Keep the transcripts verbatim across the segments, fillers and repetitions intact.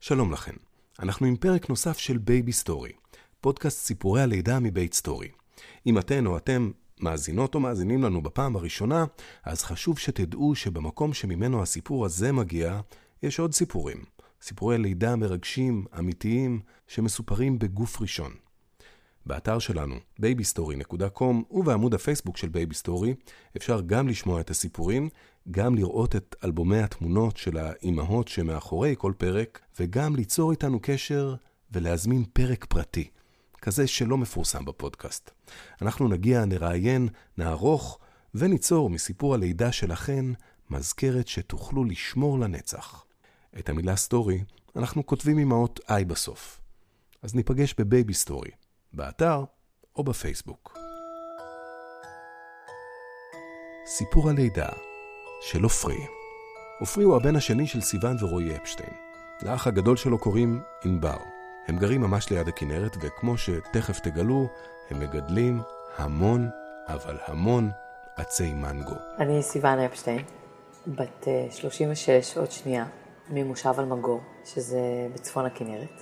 שלום לכם, אנחנו עם פרק נוסף של בייבי סטורי, פודקאסט סיפורי הלידה מבית סטורי. אם אתן או אתם מאזינות או מאזינים לנו בפעם הראשונה, אז חשוב שתדעו שבמקום שממנו הסיפור הזה מגיע, יש עוד סיפורים. סיפורי לידה מרגשים, אמיתיים, שמסופרים בגוף ראשון. באתר שלנו, בייבי סטורי נקודה קום, ובעמוד הפייסבוק של בייבי סטורי, אפשר גם לשמוע את הסיפורים, גם לראות את אלבומי התמונות של האימהות שמאחורי כל פרק, וגם ליצור איתנו קשר ולהזמין פרק פרטי, כזה שלא מפורסם בפודקאסט. אנחנו נגיע, נראיין, נערוך וניצור מסיפור הלידה שלכן מזכרת שתוכלו לשמור לנצח. את המילה סטורי אנחנו כותבים עם האות I בסוף. אז ניפגש בבייבי סטורי, באתר או בפייסבוק. סיפור הלידה של עופרי. עופרי הוא הבן השני של סיוון ורועי אפשטיין. לאח הגדול שלו קוראים ענבר. הם גרים ממש ליד הכנרת, וכמו שתכף תגלו, הם מגדלים המון, אבל המון עצי מנגו. אני סיוון אפשטיין, בת שלושים ושש עוד שנייה, ממושב אלמגור, שזה בצפון הכנרת.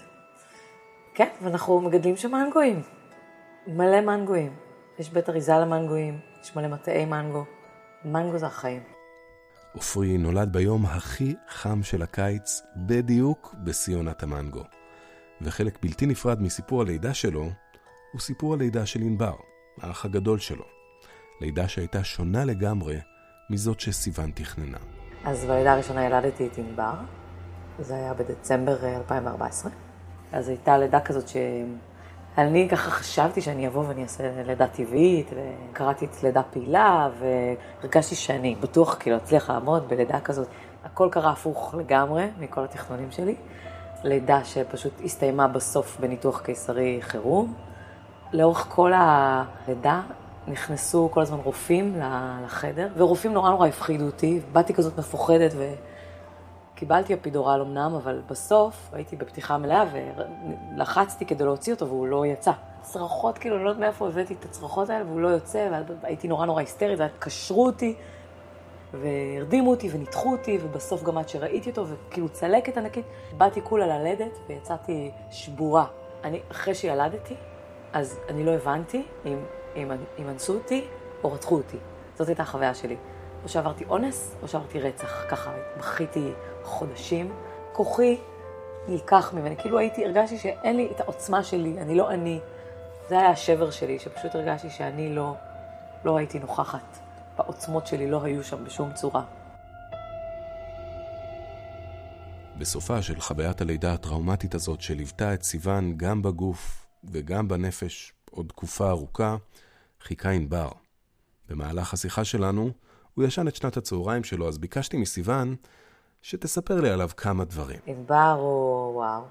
כן, ואנחנו מגדלים שם מנגויים. מלא מנגויים. יש בית אריזה למנגויים, יש מלא מטעי מנגו. מנגו זה החיים. עופרי נולד ביום הכי חם של הקיץ, בדיוק בשיא עונת המנגו. וחלק בלתי נפרד מסיפור הלידה שלו, הוא סיפור הלידה של ענבר, האח הגדול שלו. לידה שהייתה שונה לגמרי מזאת שסיוון תכננה. אז בלידה הראשונה ילדתי את ענבר, זה היה בדצמבר אלפיים וארבע עשרה. אז הייתה לידה כזאת שאני ככה חשבתי שאני אבוא ואני אעשה לידה טבעית, וקראתי את לידה פעילה, והרגשתי שאני בטוח כאילו אצליח לעמוד בלידה כזאת. הכל קרה הפוך לגמרי מכל התכנונים שלי. לידה שפשוט הסתיימה בסוף בניתוח קיסרי חירום. לאורך כל הלידה נכנסו כל הזמן רופאים לחדר, ורופאים נורא נורא הפחידו אותי. באתי כזאת מפוחדת וקיבלתי אפידורל אמנם, אבל בסוף הייתי בפתיחה מלאה ולחצתי כדי להוציא אותו והוא לא יצא. צרחות, כאילו, אני לא יודעת מאיפה הבאתי את הצרחות האלה והוא לא יוצא, והייתי נורא נורא היסטרית, וקשרו אותי והרדימו אותי וניתחו אותי, ובסוף גם עד שראיתי אותו וכאילו צלקת ענקית, באתי כולה ללדת ויצאתי שבורה. אני, אחרי שילדתי, אז אני לא הבנתי אם, אם, אם אנסו אותי או רצחו אותי. זאת הייתה החוויה שלי. או שעברתי אונס, או שעברתי רצח. ככה, בכיתי חודשים. כוחי נלקח ממני. כאילו הייתי, הרגשתי שאין לי את העוצמה שלי, אני לא אני. זה היה השבר שלי, שפשוט הרגשתי שאני לא, לא הייתי נוכחת. העוצמות שלי לא היו שם בשום צורה. בסופה של חוויית הלידה הטראומטית הזאת שליוותה את סיוון גם בגוף וגם בנפש עוד תקופה ארוכה, חיכה ענבר. במהלך השיחה שלנו הוא ישן את שנת הצהריים שלו, אז ביקשתי מסיוון שתספר לי עליו כמה דברים. ענבר הוא וואו.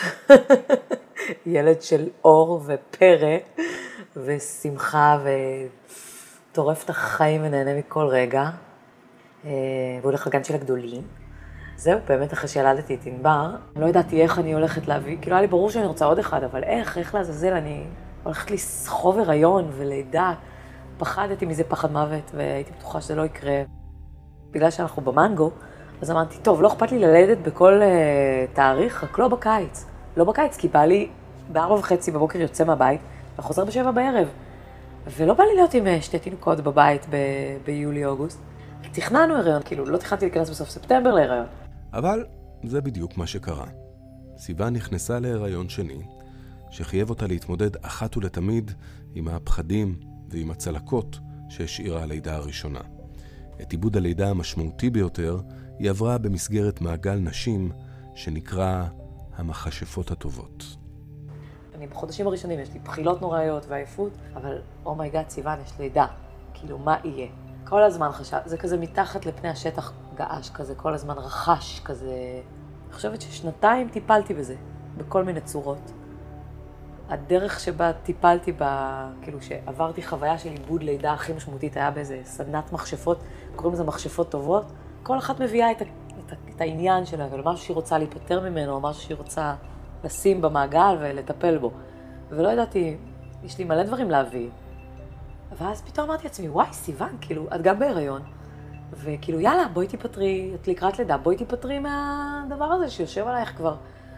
ילד של אור ופרא ושמחה ו... טורף את החיים ונהנה מכל רגע, והוא הולך לגן של הגדולים. זהו, באמת אחרי שילדתי את ענבר, לא ידעתי איך אני הולכת להביא, כאילו היה לי ברור שאני רוצה עוד אחד, אבל איך, איך לעזאזל, אני הולכת לסחוב הריון ולידה. פחדתי מזה פחד מוות, והייתי בטוחה שזה לא יקרה. בגלל שאנחנו במנגו, אז אמרתי, טוב, לא אכפת לי ללדת בכל uh, תאריך, רק לא בקיץ. לא בקיץ, כי בא לי בארבע וחצי בבוקר יוצא מהבית, וחוזר בשבע בערב. ולא בא לי להיות עם שתי תינוקות בבית ב- ביולי-אוגוסט. תכננו הריון, כאילו לא תכנתי להיכנס בסוף ספטמבר להיריון. אבל זה בדיוק מה שקרה. סיוון נכנסה להיריון שני, שחייב אותה להתמודד אחת ולתמיד עם הפחדים ועם הצלקות שהשאירה הלידה הראשונה. את עיבוד הלידה המשמעותי ביותר היא עברה במסגרת מעגל נשים שנקרא המכשפות הטובות. אני בחודשים הראשונים, יש לי בחילות נוראיות ועייפות, אבל אומייגאד, סיוון, יש לידה. כאילו, מה יהיה? כל הזמן חשב, זה כזה מתחת לפני השטח געש כזה, כל הזמן רחש כזה. אני חושבת ששנתיים טיפלתי בזה, בכל מיני צורות. הדרך שבה טיפלתי בה, כאילו שעברתי חוויה של עיבוד לידה הכי משמעותית, היה באיזה סדנת מכשפות, קוראים לזה מכשפות טובות. כל אחת מביאה את, ה, את, ה, את העניין שלה, אבל משהו שהיא רוצה להיפטר ממנו, או משהו שהיא רוצה לשים במעגל ולטפל בו. ולא ידעתי, יש לי מלא דברים להביא. ואז פתאום אמרתי לעצמי, וואי, סיוון, כאילו, את גם בהיריון. וכאילו, יאללה, בואי תיפטרי, את לקראת לידה, בואי תיפטרי מהדבר הזה שיושב עלייך כבר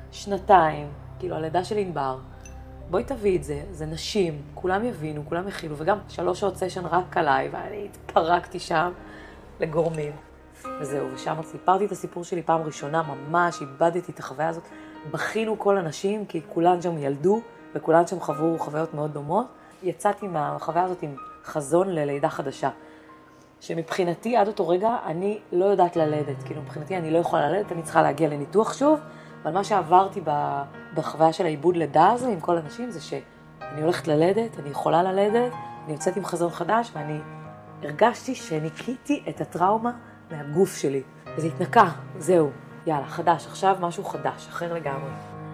שנתיים, כאילו הלידה של ענבר, בואי תביא את זה, זה נשים, כולם יבינו, כולם יכילו, וגם שלוש שעות סשן רק עליי, ואני התפרקתי שם לגורמים. וזהו, ושם סיפרתי את הסיפור שלי פעם ראשונה, ממש איבדתי את החוויה הזאת. בכינו כל הנשים, כי כולן שם ילדו, וכולן שם חוו חוויות מאוד דומות. יצאתי מהחוויה הזאת עם חזון ללידה חדשה. שמבחינתי, עד אותו רגע, אני לא יודעת ללדת. כאילו, מבחינתי אני לא יכולה ללדת, אני צריכה להגיע לניתוח שוב, אבל מה שעברתי בחוויה של העיבוד לידה הזו עם כל הנשים, זה שאני הולכת ללדת, אני יכולה ללדת, אני יוצאת עם חזון חדש, ואני הרגשתי שניקיתי את הטראומה מהגוף שלי. וזה התנקה, זהו, יאללה, חדש, עכשיו משהו חדש, אחר לגמרי.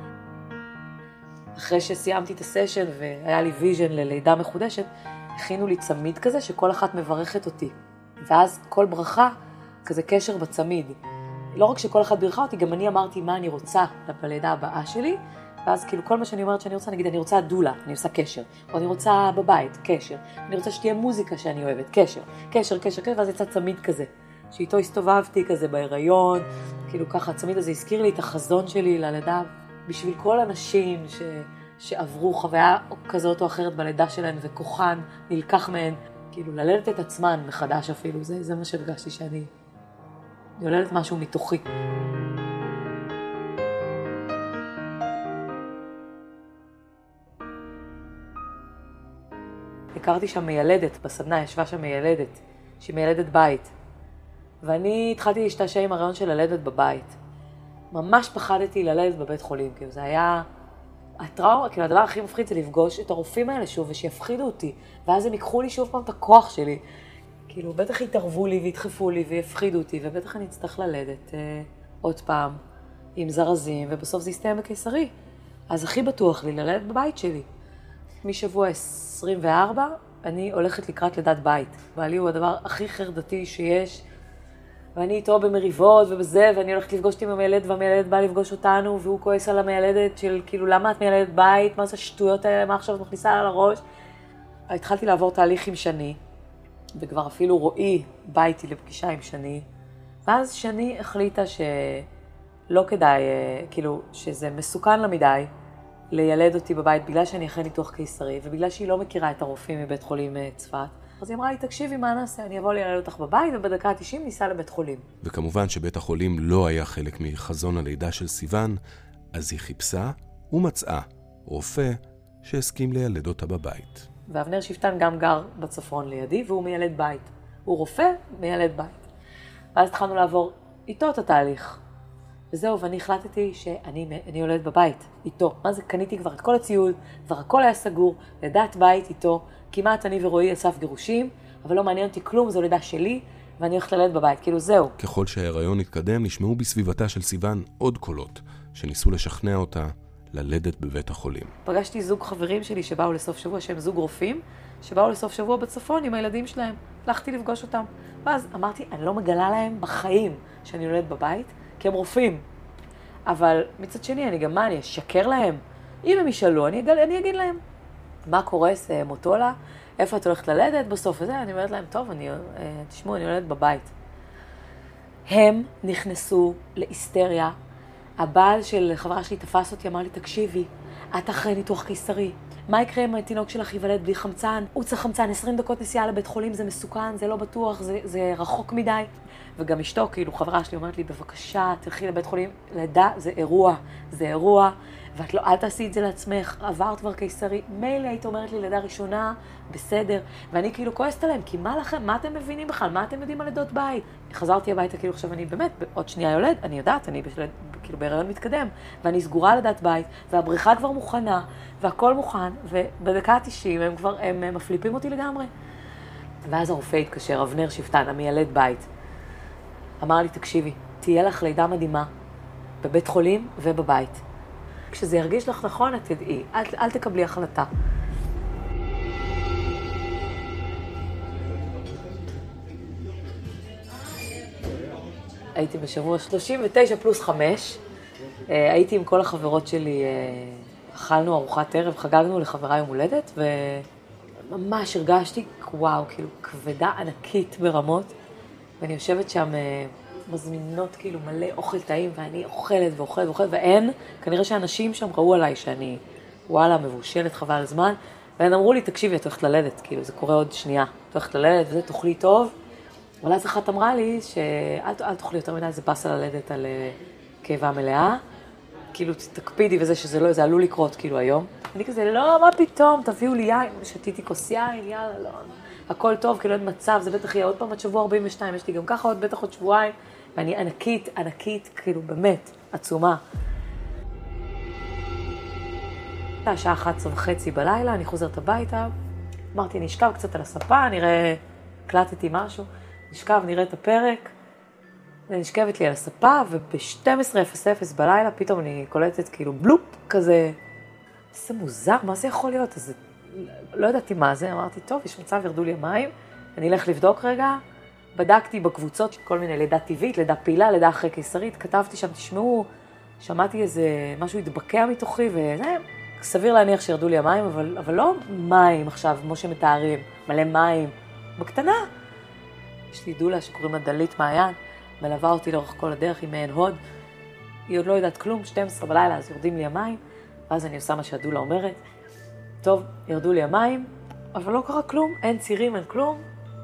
אחרי שסיימתי את הסשן והיה לי ויז'ן ללידה מחודשת, הכינו לי צמיד כזה שכל אחת מברכת אותי. ואז כל ברכה, כזה קשר בצמיד. לא רק שכל אחת בירכה אותי, גם אני אמרתי מה אני רוצה בלידה הבאה שלי, ואז כאילו כל מה שאני אומרת שאני רוצה, נגיד אני רוצה דולה, אני עושה קשר, או אני רוצה בבית, קשר, אני רוצה שתהיה מוזיקה שאני אוהבת, קשר, קשר, קשר, קשר, ואז יצא צמיד כזה, שאיתו הסתובבתי כזה בהיריון, כאילו ככה, הצמיד הזה הזכיר לי את החזון שלי ללידה, בשביל כל הנשים ש... שעברו חוויה כזאת או אחרת בלידה שלהן, וכוחן נלקח מהן, כאילו ללדת את עצמן מחדש אפילו, זה, זה מה שהרגשתי שאני יולדת משהו מתוכי. הכרתי שם מיילדת, בסדנה ישבה שם מיילדת, שהיא מיילדת בית. ואני התחלתי להשתעשע עם הרעיון של ללדת בבית. ממש פחדתי ללדת בבית חולים, כאילו זה היה הטראומה, כאילו הדבר הכי מפחיד זה לפגוש את הרופאים האלה שוב, ושיפחידו אותי, ואז הם ייקחו לי שוב פעם את הכוח שלי. כאילו בטח יתערבו לי וידחפו לי ויפחידו אותי, ובטח אני אצטרך ללדת אה, עוד פעם עם זרזים, ובסוף זה יסתיים בקיסרי. אז הכי בטוח לי ללדת בבית שלי. משבוע עשרים וארבע אני הולכת לקראת לידת בית. בעלי הוא הדבר הכי חרדתי שיש, ואני איתו במריבות ובזה, ואני הולכת לפגוש אותי עם המיילדת, והמיילדת באה לפגוש אותנו, והוא כועס על המיילדת של כאילו למה את מיילדת בית, מה זה השטויות האלה, מה עכשיו את מכניסה על הראש. התחלתי לעבור תהליך עם שני, וכבר אפילו רואי בא איתי לפגישה עם שני, ואז שני החליטה שלא כדאי, כאילו שזה מסוכן לה מדי, לילד אותי בבית בגלל שאני אחרי ניתוח קיסרי, ובגלל שהיא לא מכירה את הרופאים מבית חולים צפת. אז היא אמרה לי, תקשיבי מה נעשה, אני אבוא לילד אותך בבית, ובדקה ה-תשעים ניסע לבית חולים. וכמובן שבית החולים לא היה חלק מחזון הלידה של סיוון, אז היא חיפשה ומצאה רופא שהסכים לילד אותה בבית. ואבנר שפטן גם גר בצפון לידי, והוא מיילד בית. הוא רופא, מיילד בית. ואז התחלנו לעבור איתו את התהליך. וזהו, ואני החלטתי שאני אני יולדת בבית, איתו. מה זה? קניתי כבר את כל הציוד, כבר הכל היה סגור, לידת בית איתו. כמעט אני ורועי על סף גירושים, אבל לא מעניין אותי כלום, זו לידה שלי, ואני הולכת ללדת בבית, כאילו זהו. ככל שההיריון התקדם, נשמעו בסביבתה של סיוון עוד קולות, שניסו לשכנע אותה ללדת בבית החולים. פגשתי זוג חברים שלי שבאו לסוף שבוע, שהם זוג רופאים, שבאו לסוף שבוע בצפון עם הילדים שלהם. הלכתי לפגוש אותם. ואז אמרתי, אני לא מגלה להם בחיים שאני יולדת בבית, כי הם רופאים. אבל מצד שני, אני גם מה, אני אשקר להם? אם הם ישאלו, אני, אגל, אני אגיד להם. מה קורה, זה מוטולה? איפה את הולכת ללדת בסוף? וזה, אני אומרת להם, טוב, אני, תשמעו, אני יולדת בבית. הם נכנסו להיסטריה. הבעל של חברה שלי תפס אותי, אמר לי, תקשיבי, את אחרי ניתוח קיסרי. מה יקרה אם התינוק שלך ייוולד בלי חמצן? הוא צריך חמצן, עשרים דקות נסיעה לבית חולים, זה מסוכן, זה לא בטוח, זה, זה רחוק מדי. וגם אשתו, כאילו, חברה שלי אומרת לי, בבקשה, תלכי לבית חולים, לידה, זה אירוע, זה אירוע, ואת לא, אל תעשי את זה לעצמך, עברת כבר קיסרי. מילא היית אומרת לי, לידה ראשונה, בסדר, ואני כאילו כועסת עליהם, כי מה לכם, מה אתם מבינים בכלל, מה אתם יודעים על לידות בית? חזרתי הביתה, כאילו, עכשיו אני באמת, עוד שנייה יולד, אני יודעת, אני בשביל, כאילו, בהיריון מתקדם, ואני סגורה על לידת בית, והבריכה כבר מוכנה, והכל מוכן, ובדקה ה-תשעים הם כבר, הם מפליפים אותי לגמרי. ואז הרופא התקשר, אבנר שפטן, המיילד בית. אמר לי, תקשיבי, תהיה לך לידה מדהימה, בבית חולים ובבית. כשזה ירגיש לך נכון, את תדעי, אל, אל תקבלי החלטה. הייתי בשבוע שלושים ותשע פלוס חמש, הייתי עם כל החברות שלי, אכלנו ארוחת ערב, חגגנו לחברה יום הולדת, וממש הרגשתי, וואו, כאילו כבדה ענקית ברמות, ואני יושבת שם מזמינות כאילו מלא אוכל טעים, ואני אוכלת ואוכלת ואוכלת, ואין, כנראה שאנשים שם ראו עליי שאני, וואלה, מבושלת חבל על זמן, והם אמרו לי, תקשיבי, את הולכת ללדת, כאילו, זה קורה עוד שנייה, את הולכת ללדת וזה, תאכלי טוב, אבל אז אחת אמרה לי, שאל אל תאכלי יותר מדי, זה באסה ללדת על קיבה מלאה, כאילו, תקפידי וזה, שזה לא, זה עלול לקרות, כאילו, היום. אני כזה, לא, מה פתאום, תביאו לי יין, שתיתי כוס יין, יאללה, לא, הכל טוב, כאילו, אין מצב, זה בטח יהיה עוד פעם עד שבוע ארבעים ושתיים, יש לי גם ככה עוד בטח עוד שבועיים, ואני ענקית, ענקית, כאילו, באמת, עצומה. השעה אחת עשרה וחצי בלילה, אני חוזרת הביתה, אמרתי, נשכב קצת על הספה, נראה, הקלטתי משהו, נשכב, נראה את הפרק, נשכבת לי על הספה, וב-שתים עשרה אפס אפס בלילה, פתאום אני קולטת כאילו בלופ כזה, זה מוזר, מה זה יכול להיות? אז לא ידעתי מה זה, אמרתי, טוב, יש מצב, ירדו לי המים, אני אלך לבדוק רגע, בדקתי בקבוצות, כל מיני לידה טבעית, לידה פעילה, לידה אחרי קיסרית, כתבתי שם, תשמעו, שמעתי איזה משהו התבקע מתוכי, וזה, סביר להניח שירדו לי המים, אבל, אבל לא מים עכשיו, כמו שמתארים, מלא מים, בקטנה. יש לי דולה שקוראים לה דלית מעיין, מלווה אותי לאורך כל הדרך עם מעין הוד, היא עוד לא יודעת כלום, שתים עשרה בלילה, אז יורדים לי המים, ואז אני עושה מה שהדולה אומרת, טוב, ירדו לי המים, אבל לא קרה כלום, אין צירים, אין כלום,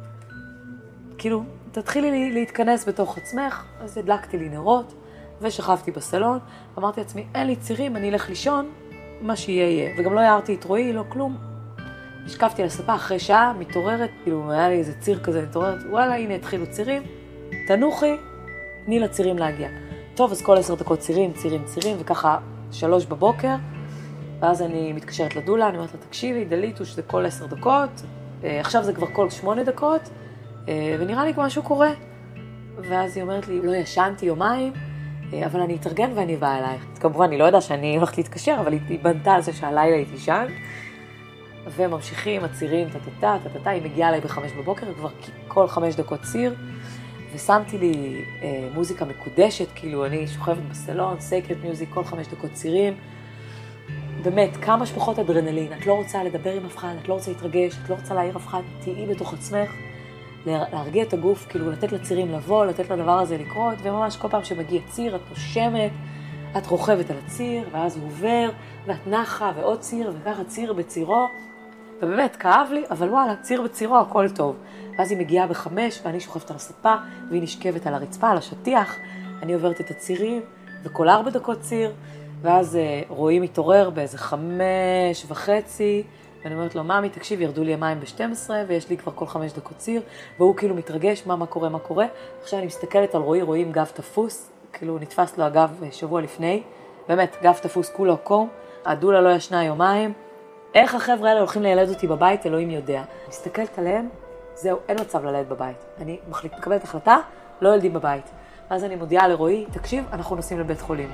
כאילו, תתחילי לי להתכנס בתוך עצמך, אז הדלקתי לי נרות, ושכבתי בסלון, אמרתי לעצמי, אין לי צירים, אני אלך לישון, מה שיהיה יהיה, וגם לא הערתי את רועי, לא כלום, נשכבתי על הספה אחרי שעה, מתעוררת, כאילו, היה לי איזה ציר כזה, מתעוררת, וואלה, הנה התחילו צירים, תנוחי, תני לצירים להגיע. טוב, אז כל עשר דקות צירים, צירים, צירים, וככה שלוש בבוקר, ואז אני מתקשרת לדולה, אני אומרת לה, תקשיבי, דליתו שזה כל עשר דקות, עכשיו זה כבר כל שמונה דקות, ונראה לי כמו משהו קורה. ואז היא אומרת לי, לא ישנתי יומיים, אבל אני אתארגן ואני באה אלייך. כמובן, אני לא יודע שאני הולכת להתקשר, אבל היא בנתה על זה שהלילה היא תישן, וממשיכים, הצירים, טטטה, טטטה, היא מגיעה אליי בחמש בבוקר, כבר כל חמש דקות ציר, ושמתי לי אה, מוזיקה מקודשת, כאילו אני שוכבת בסלון, סייקרט מיוזיק, כל חמש דקות צירים. באמת, כמה שפחות אדרנלין, את לא רוצה לדבר עם אף אחד, את לא רוצה להתרגש, את לא רוצה להעיר אף אחד, תהיי בתוך עצמך, להרגיע את הגוף, כאילו לתת לצירים לבוא, לתת לדבר הזה לקרות, וממש כל פעם שמגיע ציר, את נושמת, את רוכבת על הציר, ואז הוא עובר, ואת נחה, ועוד ציר, וככה ציר בצירו, ובאמת, כאב לי, אבל וואלה, ציר בצירו, הכל טוב. ואז היא מגיעה בחמש, ואני שוכבת על הספה, והיא נשכבת על הרצפה, על השטיח, אני עוברת את הצירים, וכל ארבע דקות ציר, ואז רועי מתעורר באיזה חמש וחצי, ואני אומרת לו, ממי, תקשיב, ירדו לי המים ב-שתים עשרה, ויש לי כבר כל חמש דקות ציר, והוא כאילו מתרגש, מה, מה קורה, מה קורה. עכשיו אני מסתכלת על רועי, רועי עם גב תפוס, כאילו נתפס לו הגב שבוע לפני, באמת, גב תפוס כולו קום, הדולה לא ישנה יומיים, איך החבר'ה האלה הולכים לילד אותי בבית, אלוהים יודע. מסתכלת עליהם, זהו, אין מצב ללדת בבית. אני מחליט, מקבלת החלטה, לא ילדים בבית. אז אני מודיעה לרועי, תקשיב, אנחנו נוסעים לבית חולים.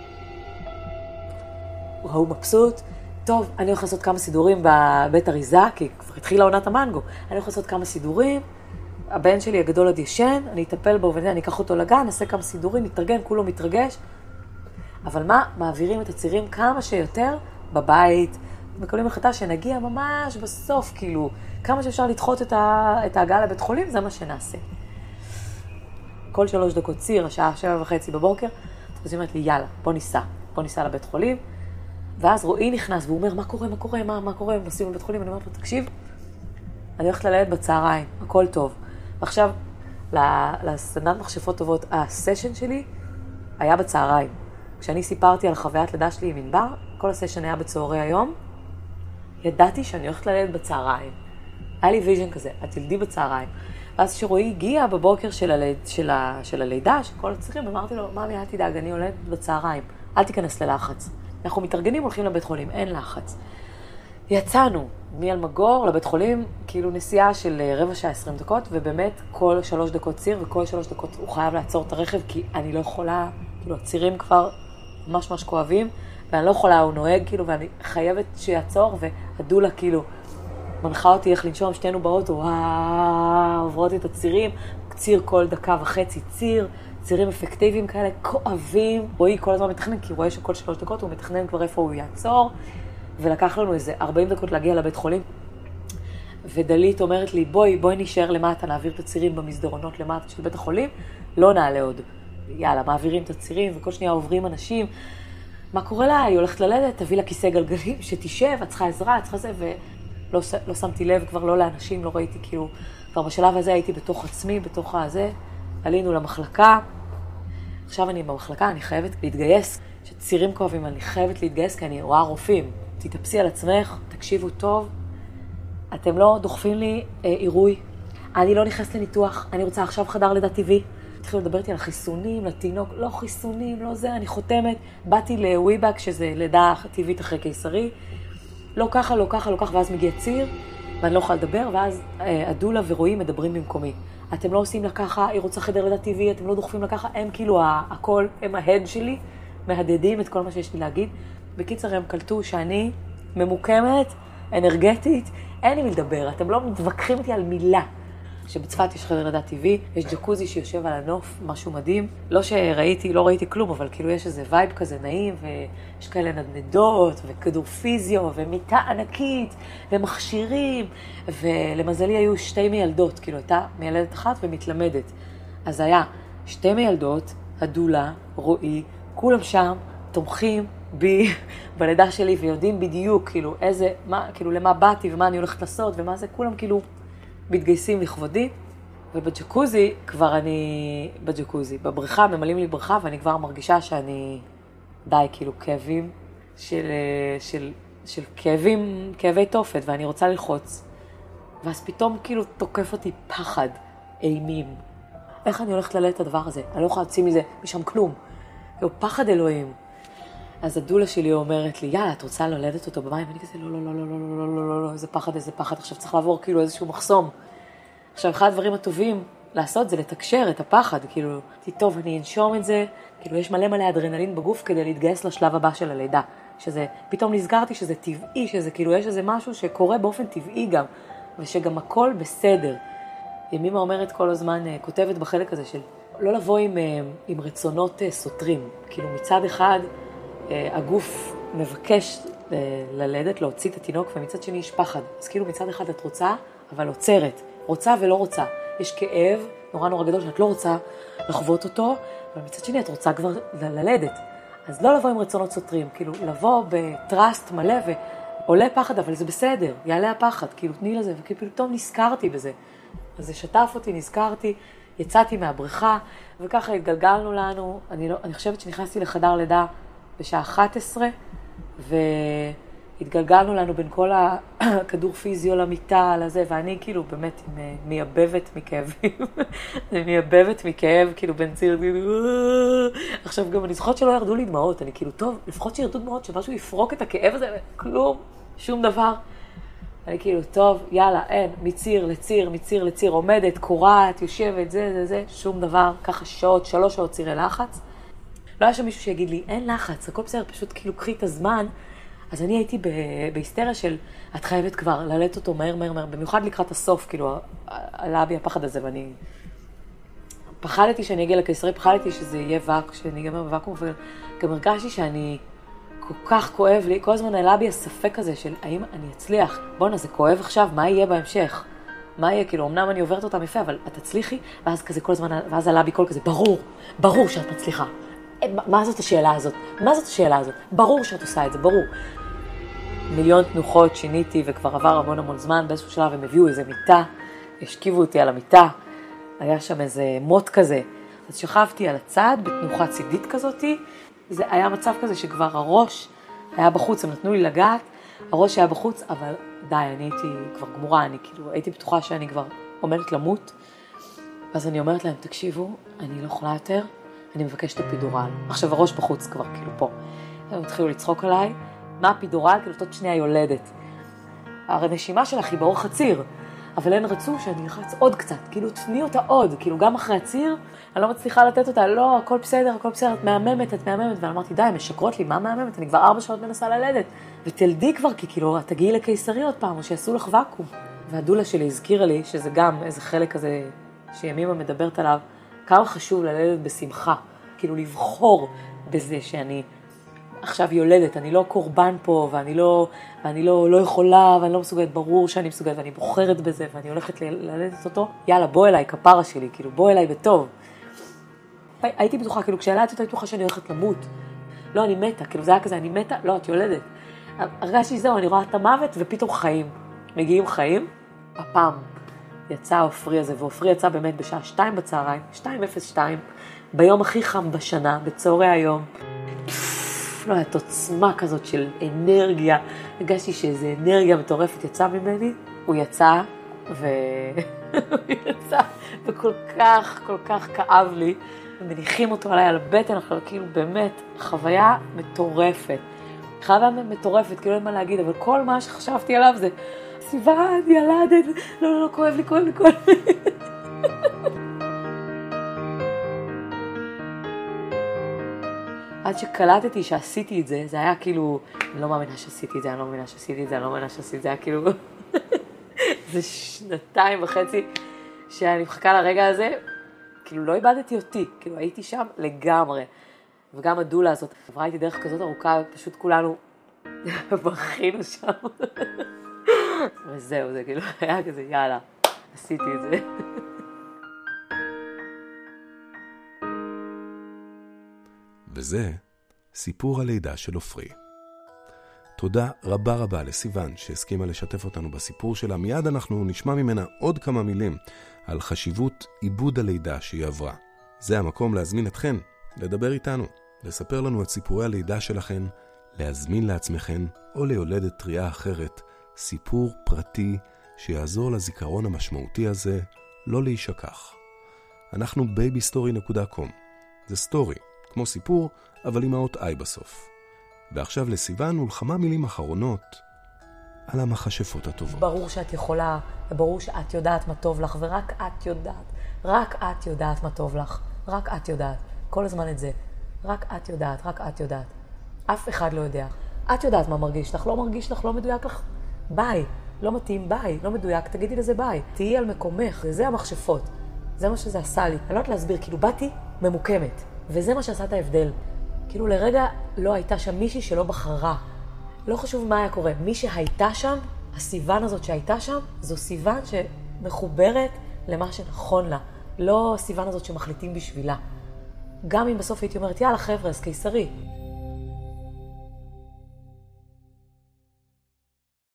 הוא מבסוט, טוב, אני הולך לעשות כמה סידורים בבית אריזה, כי כבר התחילה עונת המנגו. אני הולך לעשות כמה סידורים, הבן שלי הגדול עוד ישן, אני אטפל בו ואני אקח אותו לגן, נעשה כמה סידורים, נתארגן, כולו מתרגש. אבל מה? מעבירים את הצירים כמה שיותר בבית, מקבלים החלטה שנגיע ממש בסוף, כאילו, כמה שאפשר לדחות את, ה... את ההגעה לבית חולים, זה מה שנעשה. כל שלוש דקות ציר, השעה שבע וחצי בבוקר, אז היא אומרת לי, יאללה, בוא ניסע, בוא ניסע לבית חולים, ואז רועי נכנס, והוא אומר, מה קורה, מה קורה, מה, מה קורה, הם נוסעים לבית חולים, אני אומרת לו, תקשיב, אני הולכת ללדת בצהריים, הכל טוב. ועכשיו, לסדנת מחשבות טובות, הסשן שלי היה בצהריים. כשאני סיפרתי על חוויית לידה שלי עם ענבר, כל הסשן היה בצהרי היום, ידעתי שאני הולכת ללדת בצהריים. היה לי ויז'ן כזה, את תלדי בצהריים. ואז כשרועי הגיע בבוקר של, הליד, של, ה, של הלידה, של כל הצירים, אמרתי לו, ממי, אל תדאג, אני הולדת בצהריים, אל תיכנס ללחץ. אנחנו מתארגנים, הולכים לבית חולים, אין לחץ. יצאנו מאלמגור לבית חולים, כאילו נסיעה של רבע שעה עשרים דקות, ובאמת כל שלוש דקות ציר, וכל שלוש דקות הוא חייב לעצור את הרכב, כי אני לא יכולה, כאילו הצירים כבר ממש ממש כואבים, ואני לא יכולה, הוא נוהג, כאילו, ואני חייבת שיעצור, והדולה, כאילו, מנחה אותי איך לנשום, שתינו באוטו, וואו, עוברות את הצירים, ציר כל דקה וחצי ציר, צירים אפקטיביים כאלה, כואבים. רועי כל הזמן מתכנן, כי הוא רואה שכל שלוש דקות הוא מתכנן כבר איפה הוא יעצור, ולקח לנו איזה ארבעים דקות להגיע לבית חולים. ודלית אומרת לי, בואי, בואי נשאר למטה, נעביר את הצירים במסדרונות למטה של בית החולים, לא נעלה עוד. יאללה, מעבירים את הצירים, וכל שנייה עוברים אנשים. מה קורה לה? היא הולכת ללדת, תביא לה כיסא גלגלים, שתשב, את צריכה עזרה, את צריכה זה, ולא לא שמתי לב כבר לא לאנשים, לא ראיתי, כאילו, כבר בשלב הזה הייתי בתוך עצמי, בתוך הזה, עלינו למחלקה. עכשיו אני במחלקה, אני חייבת להתגייס. שצירים כואבים, אני חייבת להתגייס, כי אני רואה רופאים. תתאפסי על עצמך, תקשיבו טוב. אתם לא דוחפים לי אה, עירוי. אני לא נכנסת לניתוח, אני רוצה עכשיו חדר לידה טבעי. התחילו לדבר איתי על חיסונים, לתינוק, לא חיסונים, לא זה, אני חותמת. באתי לוויבק, שזה לידה טבעית אחרי קיסרי. לא ככה, לא ככה, לא ככה, ואז מגיע ציר, ואני לא יכולה לדבר, ואז אה, הדולה ורועי מדברים במקומי. אתם לא עושים לה ככה, היא רוצה חדר לידה טבעי, אתם לא דוחפים לה ככה, הם כאילו הכל, הם ההד שלי, מהדהדים את כל מה שיש לי להגיד. בקיצר, הם קלטו שאני ממוקמת, אנרגטית, אין לי מי לדבר, אתם לא מתווכחים איתי על מילה. שבצפת יש חדר לידה טבעי, יש ג'קוזי שיושב על הנוף, משהו מדהים. לא שראיתי, לא ראיתי כלום, אבל כאילו יש איזה וייב כזה נעים, ויש כאלה נדנדות, וכדור פיזיו, ומיטה ענקית, ומכשירים, ולמזלי היו שתי מילדות, כאילו הייתה מילדת אחת ומתלמדת. אז היה שתי מילדות, הדולה, רועי, כולם שם, תומכים בי בלידה שלי, ויודעים בדיוק, כאילו, איזה, מה, כאילו, למה באתי, ומה אני הולכת לעשות, ומה זה, כולם כאילו מתגייסים לכבודי. ובג'קוזי, כבר אני, בג'קוזי, בבריכה, ממלאים לי בריכה, ואני כבר מרגישה שאני, די, כאילו, כאבים של, של, של כאבים, כאבי תופת, ואני רוצה ללחוץ. ואז פתאום, כאילו, תוקף אותי פחד, אימים. איך אני הולכת ללדת את הדבר הזה? אני לא יכולה להוציא מזה, משם כלום. הוא פחד אלוהים. אז הדולה שלי אומרת לי, יאללה, את רוצה ללדת אותו במים? ואני כזה, לא, לא, לא, לא, לא, לא, לא, לא, לא, איזה פחד, איזה פחד. עכשיו צריך לעבור כאילו איזשהו מחסום. עכשיו, אחד הדברים הטובים לעשות זה לתקשר את הפחד, כאילו, טוב, אני אנשום את זה, כאילו, יש מלא מלא אדרנלין בגוף כדי להתגייס לשלב הבא של הלידה. שזה, פתאום נזכרתי שזה טבעי, שזה כאילו, יש איזה משהו שקורה באופן טבעי גם, ושגם הכל בסדר. ימימה אומרת כל הזמן, כותבת בחלק הזה של לא לבוא עם, עם רצונות סותרים. כאילו מצד אחד הגוף מבקש ללדת, להוציא את התינוק, ומצד שני יש פחד. אז כאילו מצד אחד את רוצה, אבל עוצרת. רוצה ולא רוצה. יש כאב נורא נורא גדול שאת לא רוצה לחוות אותו, אבל מצד שני את רוצה כבר ללדת. אז לא לבוא עם רצונות סותרים, כאילו לבוא בטרסט מלא ועולה פחד, אבל זה בסדר, יעלה הפחד, כאילו תני לזה, וכאילו פתאום נזכרתי בזה. אז זה שטף אותי, נזכרתי, יצאתי מהבריכה, וככה התגלגלנו לנו. אני, לא, אני חושבת שנכנסתי לחדר לידה בשעה אחת עשרה, והתגלגלנו לנו בין כל הכדור פיזיו למיטה, לזה, ואני כאילו באמת מייבבת מכאבים, מייבבת מכאב, כאילו בין ציר, עכשיו גם אני זוכרת שלא ירדו לי דמעות, אני כאילו, טוב, לפחות שירדו דמעות, שמשהו יפרוק את הכאב הזה, כלום, שום דבר. אני כאילו, טוב, יאללה, אין, מציר לציר, מציר לציר, עומדת, קורעת, יושבת, זה, זה, זה, שום דבר, ככה שעות, שלוש שעות צירי לחץ. לא היה שם מישהו שיגיד לי, אין לחץ, הכל בסדר, פשוט כאילו קחי את הזמן. אז אני הייתי בהיסטריה של, את חייבת כבר ללדת אותו מהר, מהר, מהר, במיוחד לקראת הסוף, כאילו, עלה בי הפחד הזה, ואני פחדתי שאני אגיע לקיסרי, פחדתי שזה יהיה ואק, שאני אגמר בוואקום, וגם הרגשתי שאני כל כך כואב לי, כל הזמן עלה בי הספק הזה של, האם אני אצליח? בוא'נה, זה כואב עכשיו, מה יהיה בהמשך? מה יהיה? כאילו, אמנם אני עוברת אותם יפה, אבל את תצליחי? ואז כזה כל הזמן, ואז עלה בי כל כזה, ברור, ברור שאת מצליחה. מה זאת השאלה הזאת? מה זאת השאלה הזאת? ברור שאת עושה את זה, ברור. מיליון תנוחות שיניתי, וכבר עבר המון המון זמן, באיזשהו שלב הם הביאו איזה מיטה, השכיבו אותי על המיטה, היה שם איזה מוט כזה. אז שכבתי על הצד, בתנוחה צידית כזאת, זה היה מצב כזה שכבר הראש היה בחוץ, הם נתנו לי לגעת, הראש היה בחוץ, אבל די, אני הייתי כבר גמורה, אני כאילו, הייתי בטוחה שאני כבר עומדת למות. אז אני אומרת להם, תקשיבו, אני לא יכולה יותר, אני מבקשת אפידורל. עכשיו הראש בחוץ כבר, כאילו פה. הם התחילו לצחוק עליי, מה אפידורל? כאילו, תות שנייה יולדת. הנשימה שלך היא באורך הציר, אבל הן רצו שאני אלחץ עוד קצת, כאילו תפני אותה עוד, כאילו גם אחרי הציר, אני לא מצליחה לתת אותה, לא, הכל בסדר, הכל בסדר, את מהממת, את מהממת, ואני אמרתי, די, משקרות לי, מה מהממת? אני כבר ארבע שעות מנסה ללדת, ותלדי כבר, כי כאילו, את תגיעי לקיסרי עוד פעם, או שיעשו לך ואקום. והדולה שלי הזכירה לי, שזה גם איזה חלק כזה, שימימה מדברת עליו, כמה חשוב ללדת בשמחה, כאילו לבחור בזה שאני עכשיו יולדת, אני לא קורבן פה, ואני לא, ואני לא, לא יכולה, ואני לא מסוגלת, ברור שאני מסוגלת, ואני בוחרת בזה, ואני הולכת ללדת אותו, יאללה, בוא אליי, כפרה שלי, כאילו, בוא אליי בטוב. הייתי בטוחה, כאילו, כשילדתי אותה, הייתי בטוחה שאני הולכת למות. לא, אני מתה, כאילו, זה היה כזה, אני מתה, לא, את יולדת. הרגשתי שזהו, אני רואה את המוות, ופתאום חיים. מגיעים חיים, הפעם יצא האופרי הזה, ואופרי יצא באמת בשעה שתיים בצהריים, שתיים אפס שתיים, ביום הכי חם בשנה, בצהרי היום. לא, הייתה עוצמה כזאת של אנרגיה, הרגשתי שאיזו אנרגיה מטורפת יצאה ממני, הוא יצא, והוא יצא, וכל כך, כל כך כאב לי, ומניחים אותו עליי על הבטן, אנחנו כאילו באמת חוויה מטורפת. חוויה מטורפת, כאילו אין מה להגיד, אבל כל מה שחשבתי עליו זה, סיוון, ילדת, לא, לא, לא, כואב לי, כואב לי, כואב לי. עד שקלטתי שעשיתי את זה, זה היה כאילו, אני לא מאמינה שעשיתי את זה, אני לא מאמינה שעשיתי את זה, אני לא מאמינה שעשיתי את זה, היה כאילו, זה שנתיים וחצי שאני מחכה לרגע הזה, כאילו לא איבדתי אותי, כאילו הייתי שם לגמרי, וגם הדולה הזאת, עברה איתי דרך כזאת ארוכה, פשוט כולנו בכינו שם, וזהו, זה כאילו היה כזה, יאללה, עשיתי את זה. וזה סיפור הלידה של עופרי. תודה רבה רבה לסיוון שהסכימה לשתף אותנו בסיפור שלה. מיד אנחנו נשמע ממנה עוד כמה מילים על חשיבות עיבוד הלידה שהיא עברה. זה המקום להזמין אתכן, לדבר איתנו, לספר לנו את סיפורי הלידה שלכן, להזמין לעצמכן או ליולדת טריה אחרת סיפור פרטי שיעזור לזיכרון המשמעותי הזה לא להישכח. אנחנו בייבי סטורי נקודה קום. זה סטורי, כמו סיפור, אבל עם האות I בסוף. ועכשיו לסיוון ולכמה מילים אחרונות על המחשפות הטובות. ברור שאת יכולה, וברור שאת יודעת מה טוב לך, ורק את יודעת, רק את יודעת מה טוב לך, רק את יודעת, כל הזמן את זה, רק את יודעת, רק את יודעת. אף אחד לא יודע. את יודעת מה מרגיש לך, לא מרגיש לך, לא מדויק לך, ביי, לא מתאים, ביי, לא מדויק, תגידי לזה ביי. תהיי על מקומך, וזה המחשפות. זה מה שזה עשה לי. אני לא יודעת להסביר, כאילו באתי ממוקמת, וזה מה שעשה את ההבדל. כאילו לרגע לא הייתה שם מישהי שלא בחרה. לא חשוב מה היה קורה. מי שהייתה שם, הסיוון הזאת שהייתה שם, זו סיוון שמחוברת למה שנכון לה. לא סיוון הזאת שמחליטים בשבילה. גם אם בסוף הייתי אומרת, יאללה חבר'ה, אז קיסרי.